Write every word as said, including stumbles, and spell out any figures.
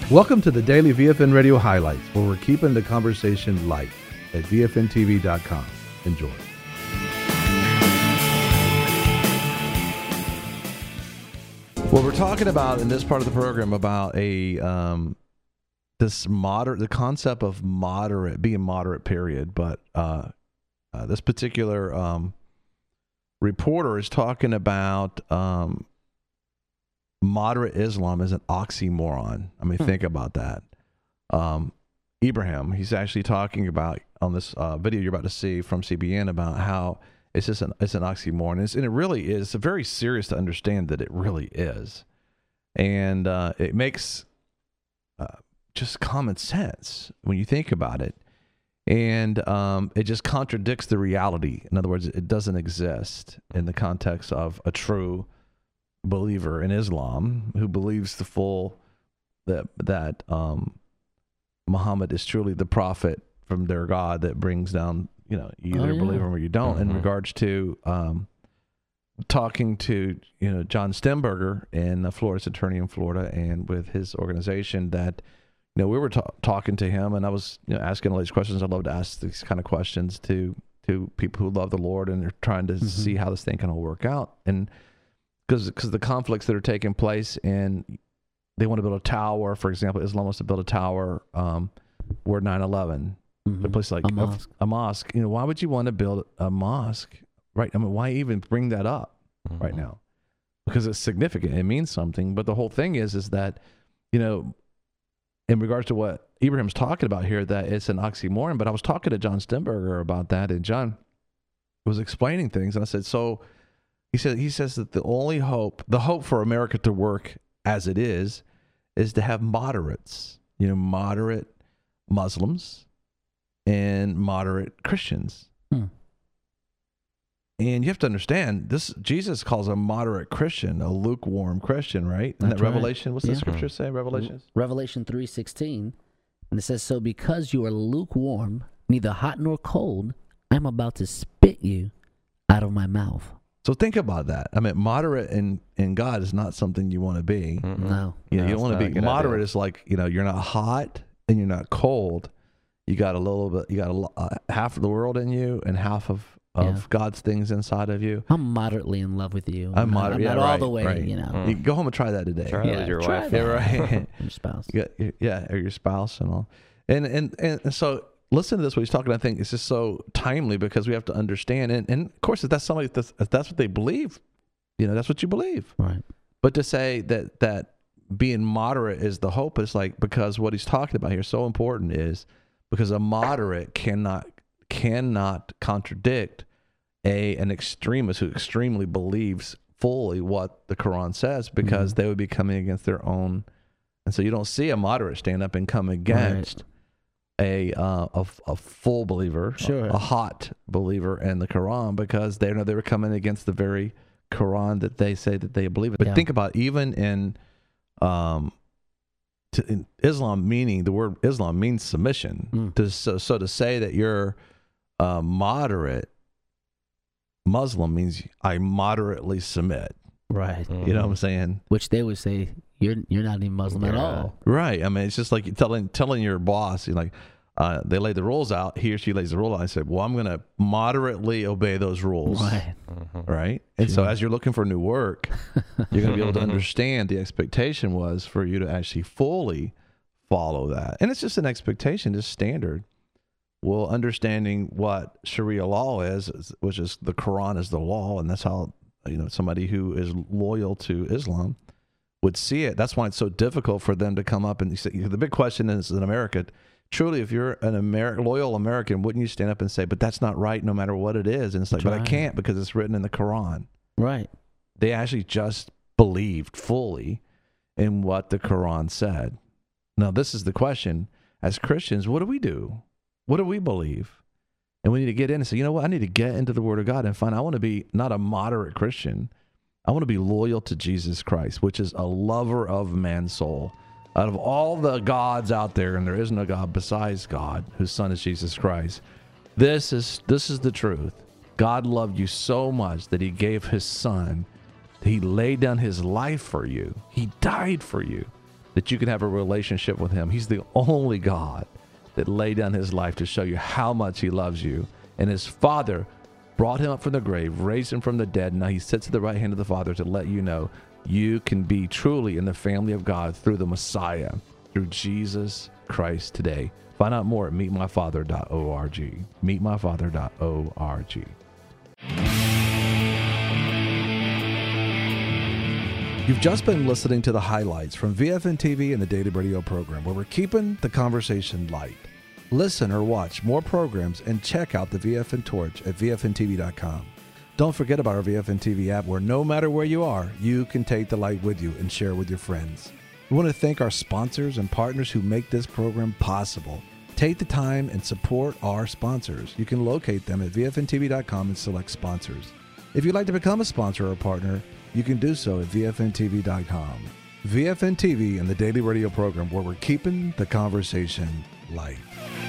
Welcome to the Daily V F N Radio Highlights, where we're keeping the conversation light at V F N T V dot com. Enjoy. Well, we're talking about in this part of the program about a um, this moderate, the concept of moderate, being moderate, period. But uh, uh, this particular um, reporter is talking about um, moderate Islam as an oxymoron. I mean, hmm. think about that. Um, Ibrahim, he's actually talking about on this uh, video you're about to see from C B N about how it's just an it's an oxymoron, it's, and it really is. It's very serious to understand that it really is, and uh, it makes uh, just common sense when you think about it, and um, it just contradicts the reality. In other words, it doesn't exist in the context of a true believer in Islam who believes the full that that um, Muhammad is truly the prophet from their God that brings down, you know, you either oh, yeah. believe him or you don't. Mm-hmm. In regards to um, talking to, you know, John Stemberger in uh, Florida's attorney in Florida and with his organization, that, you know, we were ta- talking to him, and I was, you know, asking all these questions. I love to ask these kind of questions to to people who love the Lord and they're trying to mm-hmm. see how this thing can all work out. And because because the conflicts that are taking place, and they want to build a tower, for example, Islam wants to build a tower um, where nine eleven, mm-hmm. a place like a mosque. A, a mosque. You know, why would you want to build a mosque, right? I mean, why even bring that up mm-hmm. right now? Because it's significant. It means something. But the whole thing is, is that, you know, in regards to what Ibrahim's talking about here, that it's an oxymoron. But I was talking to John Stemberger about that, and John was explaining things, and I said, so. He said he says that the only hope, the hope for America to work as it is, is to have moderates, you know, moderate Muslims and moderate Christians. Hmm. And you have to understand this. Jesus calls a moderate Christian a lukewarm Christian, right? In that right. Revelation, what's yeah. the scripture say? Revelation. Revelation three sixteen, and it says, "So because you are lukewarm, neither hot nor cold, I'm about to spit you out of my mouth." So think about that. I mean, moderate in, in God is not something you want to be. Mm-mm. No. You know, no, you don't want to be moderate. Idea. Is like, you know, you're not hot and you're not cold. You got a little bit, you got a, uh, half of the world in you and half of, of yeah. God's things inside of you. I'm moderately in love with you. I'm moderate. I'm yeah, not right, all the way, right. you know. Mm. You go home and try that today. Try yeah, that with your try wife. That. Yeah, right. Your spouse. You got, yeah, or your spouse and all. And, and, and so, listen to this, what he's talking. I think it's just so timely because we have to understand. And, and of course, if that's somebody, that's, if that's what they believe, you know, that's what you believe. Right. But to say that that being moderate is the hope, is like, because what he's talking about here is so important, is because a moderate cannot cannot contradict a an extremist who extremely believes fully what the Quran says, because mm-hmm. they would be coming against their own. And so you don't see a moderate stand up and come against right. a, uh, a a full believer, sure. a, a hot believer in the Quran, because they know they were coming against the very Quran that they say that they believe in. But yeah. think about, even in um to, in Islam, meaning the word Islam means submission. Mm. To, so so to say that you're a moderate Muslim means I moderately submit. Right. Mm-hmm. You know what I'm saying? Which they would say you're you're not even Muslim yeah. at all. Right. I mean, it's just like telling telling your boss, you're like, uh, they lay the rules out. He or she lays the rule out. I said, well, I'm going to moderately obey those rules. Right. Mm-hmm. Right. And sure. so as you're looking for new work, you're going to be able to understand the expectation was for you to actually fully follow that. And it's just an expectation, just standard. Well, understanding what Sharia law is, which is the Quran is the law, and that's how, you know, somebody who is loyal to Islam would see it. That's why it's so difficult for them to come up and say, the big question is in America, truly, if you're an Amer- loyal American, wouldn't you stand up and say, but that's not right no matter what it is? And it's like, That's but right. I can't because it's written in the Quran. Right. They actually just believed fully in what the Quran said. Now, this is the question. As Christians, what do we do? What do we believe? And we need to get in and say, you know what? I need to get into the Word of God and find, I want to be not a moderate Christian. I want to be loyal to Jesus Christ, which is a lover of man's soul. Out of all the gods out there, and there is no God besides God, whose son is Jesus Christ, this is this is the truth. God loved you so much that he gave his son. He laid down his life for you. He died for you. that you can have a relationship with him. He's the only God that laid down his life to show you how much he loves you. And his Father brought him up from the grave, raised him from the dead. And now he sits at the right hand of the Father to let you know you can be truly in the family of God through the Messiah, through Jesus Christ today. Find out more at meet my father dot org. meet my father dot org. You've just been listening to the highlights from V F N T V and the Daily Radio program, where we're keeping the conversation light. Listen or watch more programs and check out the V F N Torch at V F N T V dot com. Don't forget about our V F N T V app, where no matter where you are, you can take the light with you and share with your friends. We want to thank our sponsors and partners who make this program possible. Take the time and support our sponsors. You can locate them at V F N T V dot com and select sponsors. If you'd like to become a sponsor or a partner, you can do so at V F N T V dot com. V F N T V and the Daily Radio program, where we're keeping the conversation light.